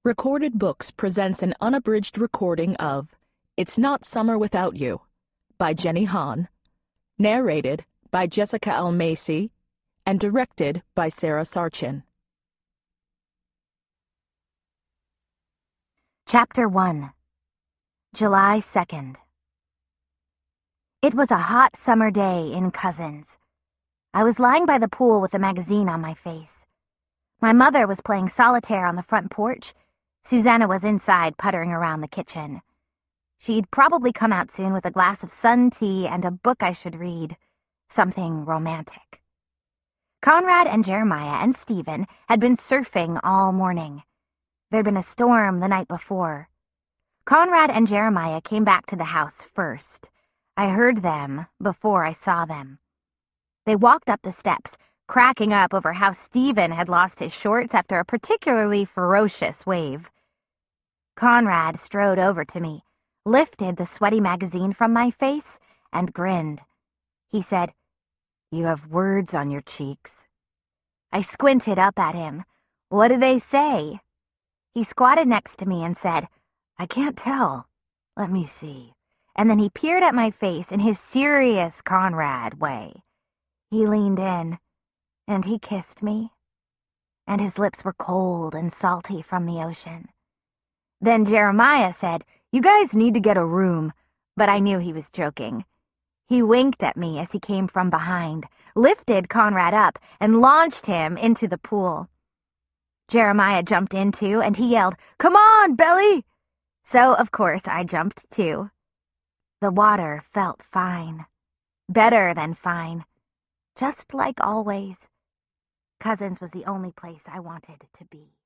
Recorded Books presents an unabridged recording of It's Not Summer Without You by Jenny Han, narrated by Jessica L. Macy, and directed by Sarah Sarchin. Chapter 1. July 2nd. It was a hot summer day in Cousins. I was lying by the pool with a magazine on my face. My mother was playing solitaire on the front porch. Susanna was inside puttering around the kitchen. She'd probably come out soon with a glass of sun tea and a book I should read, something romantic. Conrad and Jeremiah and Stephen had been surfing all morning. There'd been a storm the night before. Conrad and Jeremiah came back to the house first. I heard them before I saw them. They walked up the steps, cracking up over how Stephen had lost his shorts after a particularly ferocious wave. Conrad strode over to me, lifted the sweaty magazine from my face, and grinned. He said, "You have words on your cheeks." I squinted up at him. "What do they say?" He squatted next to me and said, "I can't tell. Let me see." And then he peered at my face in his serious Conrad way. He leaned in, and he kissed me, and his lips were cold and salty from the ocean. Then Jeremiah said, "You guys need to get a room," but I knew he was joking. He winked at me as he came from behind, lifted Conrad up, and launched him into the pool. Jeremiah jumped in too, and he yelled, "Come on, Belly!" So, of course, I jumped too. The water felt fine. Better than fine. Just like always. Cousins was the only place I wanted to be.